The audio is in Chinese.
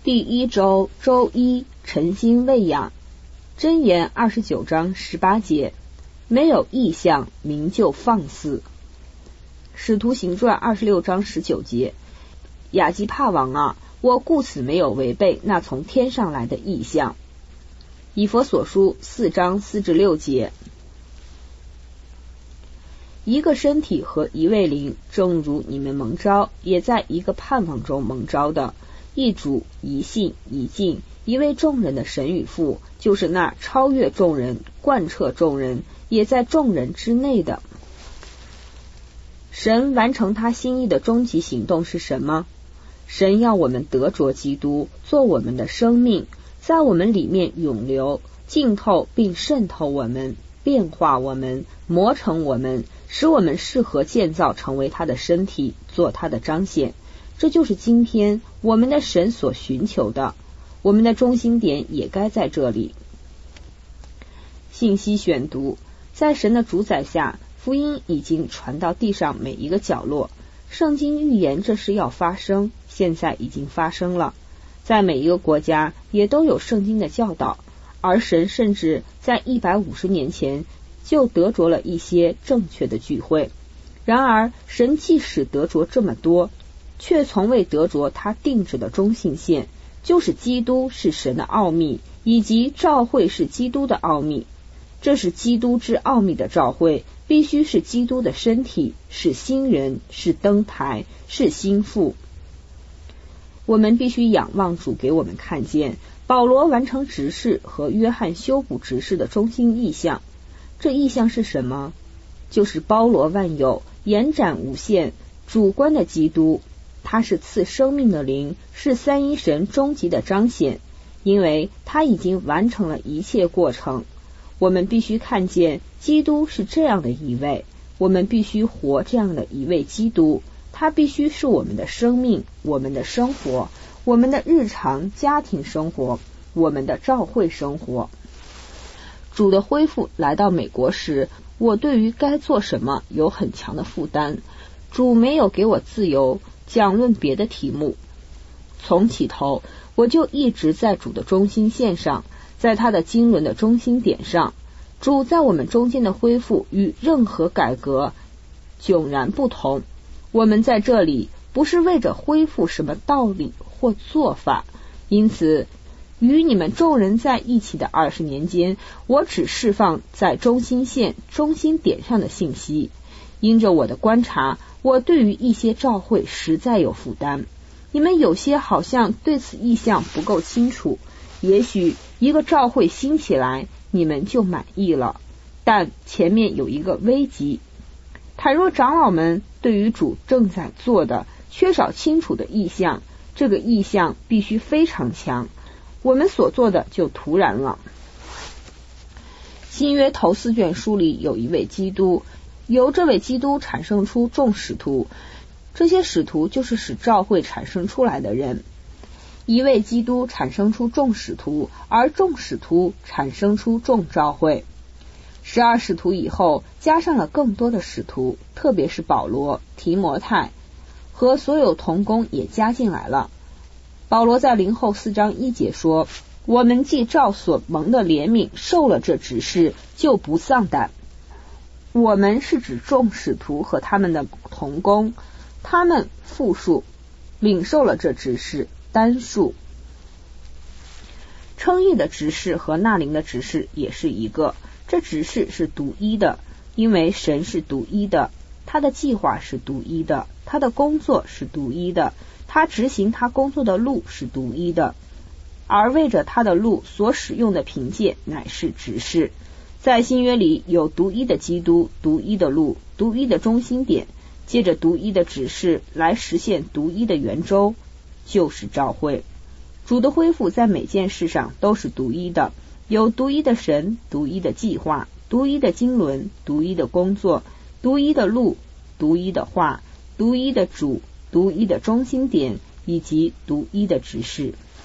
第一周周一，诚心喂养。箴言29章18节，没有意象，名就放肆。使徒行传26章19节，亚基帕王啊，我故此没有违背那从天上来的意象。以弗所书4章4至6节，一个身体和一位灵，正如你们蒙召，也在一个盼望中蒙召的，一主，一信，一敬，一位众人的神与父，就是那超越众人，贯彻众人，也在众人之内的。神完成他心意的终极行动是什么？神要我们得着基督做我们的生命，在我们里面涌流，浸透并渗透我们，变化我们，磨成我们，使我们适合建造成为他的身体，做他的彰显。这就是今天我们的神所寻求的，我们的中心点也该在这里。信息选读，在神的主宰下，福音已经传到地上每一个角落，圣经预言这事要发生，现在已经发生了，在每一个国家也都有圣经的教导，而神甚至在150年前就得着了一些正确的聚会。然而神即使得着这么多，却从未得着他定制的中性线，就是基督是神的奥秘，以及召会是基督的奥秘。这是基督之奥秘的召会，必须是基督的身体，是新人，是灯台，是心腹。我们必须仰望主给我们看见保罗完成执事和约翰修补执事的中心意象。这意象是什么？就是包罗万有，延展无限，主观的基督，他是赐生命的灵，是三一神终极的彰显，因为他已经完成了一切过程。我们必须看见基督是这样的一位，我们必须活这样的一位基督，他必须是我们的生命，我们的生活，我们的日常家庭生活，我们的召会生活。主的恢复来到美国时，我对于该做什么有很强的负担，主没有给我自由讲论别的题目。从起头我就一直在主的中心线上，在他的经纶的中心点上。主在我们中间的恢复与任何改革迥然不同。我们在这里不是为着恢复什么道理或做法，因此与你们众人在一起的20年间，我只释放在中心线中心点上的信息。因着我的观察，我对于一些召会实在有负担。你们有些好像对此意象不够清楚，也许一个召会兴起来，你们就满意了，但前面有一个危机。倘若长老们对于主正在做的缺少清楚的意象，这个意象必须非常强，我们所做的就徒然了。新约头4卷书里有一位基督，由这位基督产生出众使徒，这些使徒就是使召会产生出来的人。一位基督产生出众使徒，而众使徒产生出众召会。12使徒以后加上了更多的使徒，特别是保罗、提摩太和所有同工也加进来了。保罗在林后4章1节说，我们既照所蒙的怜悯受了这指示，就不丧胆。我们是指众使徒和他们的同工，他们复数领受了这指示，单数。称义的执事和纳灵的执事也是一个，这执事是独一的，因为神是独一的，他的计划是独一的，他的工作是独一的，他执行他工作的路是独一的，而为着他的路所使用的凭借乃是执事。在新约里有独一的基督，独一的路，独一的中心点，借着独一的指示来实现独一的圆周，就是召会。主的恢复在每件事上都是独一的，有独一的神，独一的计划，独一的经纶，独一的工作，独一的路，独一的话，独一的主，独一的中心点，以及独一的指示。